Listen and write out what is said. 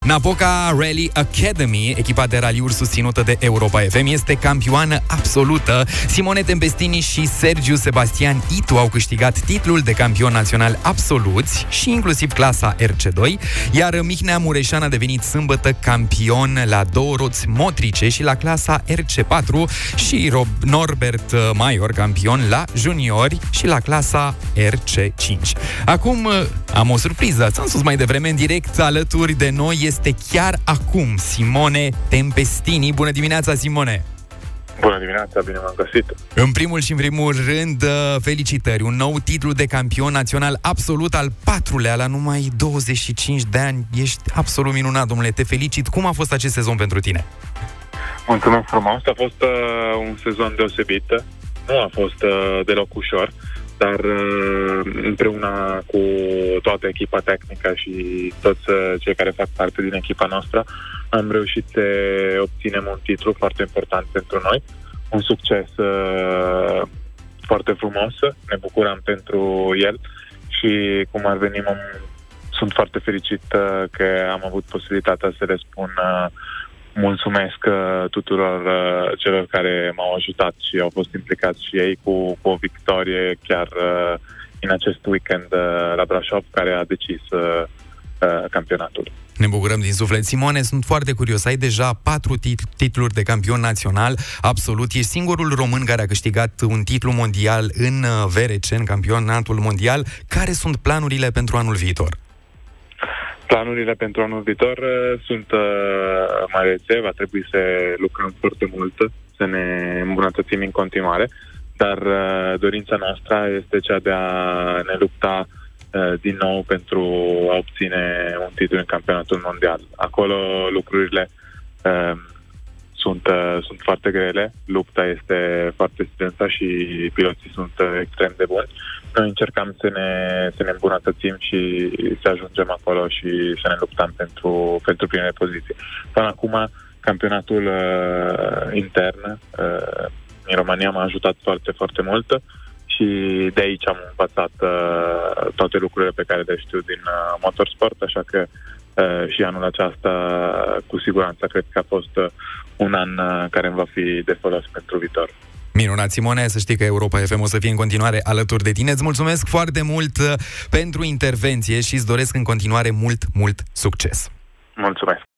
Napoca Rally Academy, echipa de raliuri susținută de Europa FM, este campioană absolută. Simone Tempestini și Sergiu Sebastian Itu au câștigat titlul de campion național absoluți și inclusiv clasa RC2, iar Mihnea Mureșan a devenit sâmbătă campion la 2 roți motrice și la clasa RC4 și Norbert Maior campion la juniori și la clasa RC5. Acum am o surpriză. Ți-am spus mai devreme, în direct alături de noi este chiar acum Simone Tempestini. Bună dimineața, Simone! Bună dimineața, bine m-am găsit! În primul și în primul rând, felicitări! Un nou titlu de campion național absolut, al 4-lea la numai 25 de ani. Ești absolut minunat, domnule, te felicit! Cum a fost acest sezon pentru tine? Mulțumesc frumos! A fost un sezon deosebit. Nu a fost deloc ușor, dar împreună cu toată echipa tehnică și toți cei care fac parte din echipa noastră am reușit să obținem un titlu foarte important pentru noi, un succes foarte frumos, ne bucurăm pentru el și cum ar veni, sunt foarte fericit că am avut posibilitatea să le spun mulțumesc tuturor celor care m-au ajutat și au fost implicați și ei cu o victorie chiar în acest weekend la Brașov, care a decis campionatul. Ne bucurăm din suflet. Simone, sunt foarte curios. Ai deja 4 titluri de campion național absolut. Ești singurul român care a câștigat un titlu mondial în VRC, în campionatul mondial. Care sunt planurile pentru anul viitor? Planurile pentru anul viitor sunt mărețe, va trebui să lucrăm foarte mult, să ne îmbunătățim în continuare, dar dorința noastră este cea de a ne lupta din nou pentru a obține un titlu în campionatul mondial. Acolo lucrurile sunt foarte grele, lupta este foarte strânsă și piloții sunt extrem de buni. Noi încercăm să ne îmbunătățim și să ajungem acolo și să ne luptăm pentru primele poziții. Până acum, campionatul intern în România m-a ajutat foarte, foarte mult și de aici am învățat toate lucrurile pe care le știu din motorsport, așa că și anul acesta cu siguranță cred că a fost un an care îmi va fi de folos pentru viitor. Minunat, Simone, să știi că Europa FM o să fie în continuare alături de tine. Îți mulțumesc foarte mult pentru intervenție și îți doresc în continuare mult, mult succes. Mulțumesc!